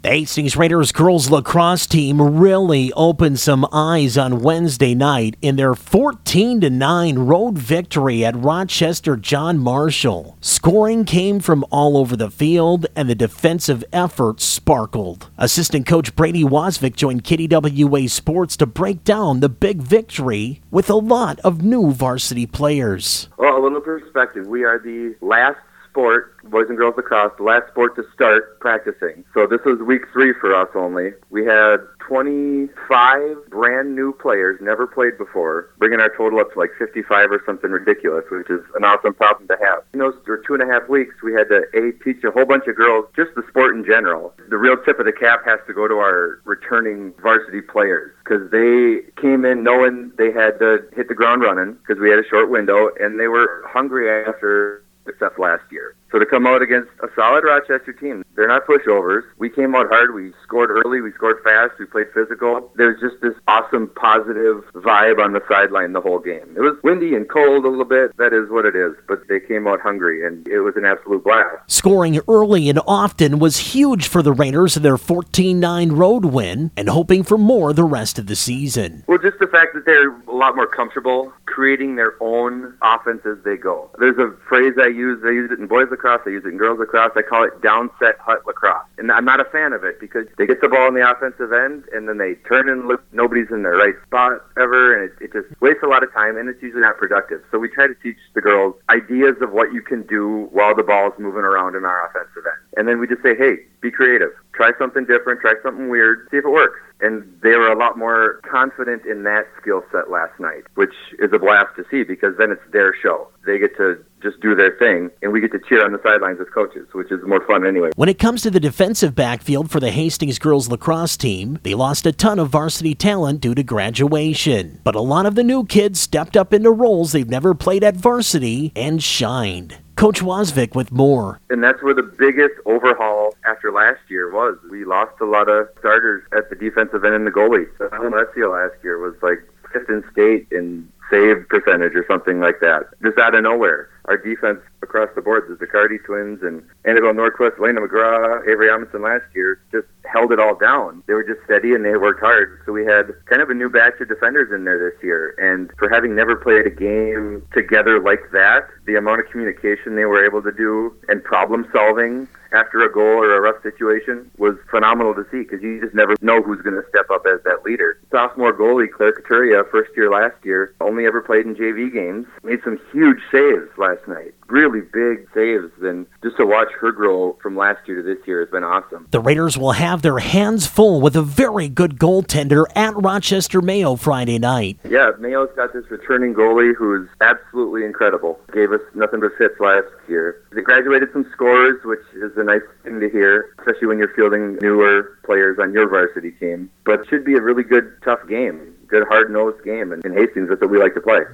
The Hastings Raiders girls lacrosse team really opened some eyes on Wednesday night in their 14-9 road victory at Rochester John Marshall. Scoring came from all over the field and the defensive effort sparkled. Assistant coach Brady Wasvik joined KDWA Sports to break down the big victory with a lot of new varsity players. Well, a little perspective. We are the last sport, boys and girls lacrosse, the last sport to start practicing. So this was week 3 for us only. We had 25 brand new players, never played before, bringing our total up to like 55 or something ridiculous, which is an awesome problem to have. In those 2.5 weeks, we had to teach a whole bunch of girls just the sport in general. The real tip of the cap has to go to our returning varsity players, because they came in knowing they had to hit the ground running because we had a short window, and they were hungry after success last year. So to come out against a solid Rochester team, they're not pushovers. We came out hard. We scored early. We scored fast. We played physical. There's just this awesome, positive vibe on the sideline the whole game. It was windy and cold a little bit. That is what it is. But they came out hungry, and it was an absolute blast. Scoring early and often was huge for the Raiders in their 14-9 road win, and hoping for more the rest of the season. Well, just the fact that they're a lot more comfortable creating their own offense as they go. There's a phrase I use it in boys lacrosse, I use it in girls lacrosse, I call it downset hut lacrosse. And I'm not a fan of it because they get the ball in the offensive end and then they turn and look, nobody's in their right spot ever, and it just wastes a lot of time and it's usually not productive. So we try to teach the girls ideas of what you can do while the ball's moving around in our offensive end. And then we just say, hey, be creative. Try something different, try something weird, see if it works. And they were a lot more confident in that skill set last night, which is a blast to see because then it's their show. They get to just do their thing, and we get to cheer on the sidelines as coaches, which is more fun anyway. When it comes to the defensive backfield for the Hastings girls lacrosse team, they lost a ton of varsity talent due to graduation. But a lot of the new kids stepped up into roles they've never played at varsity and shined. Coach Wasvik with more. And that's where the biggest overhaul after last year was. We lost a lot of starters at the defensive end and the goalie. So Alessio last year was like 5th in state in save percentage or something like that, just out of nowhere. Our defense across the board, the Zaccardi twins and Annabelle Norquist, Elena McGraw, Avery Amundsen last year, just held it all down. They were just steady and they worked hard. So we had kind of a new batch of defenders in there this year. And for having never played a game together like that, the amount of communication they were able to do and problem solving after a goal or a rough situation was phenomenal to see because you just never know who's going to step up as that leader. Sophomore goalie Claire Couturier, first year last year, only ever played in JV games, made some huge saves last night. Really big saves, and just to watch her grow from last year to this year has been awesome. The Raiders will have their hands full with a very good goaltender at Rochester Mayo Friday night. Yeah, Mayo's got this returning goalie who's absolutely incredible. Gave us nothing but fits last year. They graduated some scorers, which is a nice thing to hear, especially when you're fielding newer players on your varsity team. But it should be a really good, tough game. Good, hard-nosed game. And in Hastings, that's what we like to play.